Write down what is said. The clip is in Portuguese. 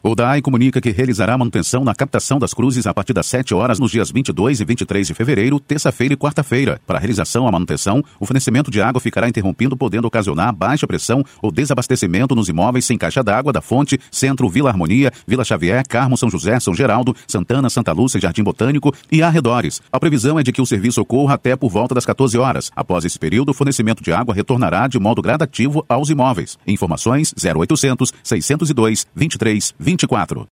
O DAI comunica que realizará manutenção na captação das cruzes a partir das 7 horas nos dias 22 e 23 de fevereiro, terça-feira e quarta-feira. Para a realização à manutenção, o fornecimento de água ficará interrompido, podendo ocasionar baixa pressão ou desabastecimento nos imóveis sem caixa d'água da Fonte, Centro, Vila Harmonia, Vila Xavier, Carmo, São José, São Geraldo, Santana, Santa Lúcia, Jardim Botânico e arredores. A previsão é de que o serviço ocorra até por volta das 14 horas. Após esse período, o fornecimento de água retornará de modo gradativo aos imóveis. Informações 0800 602 23 24.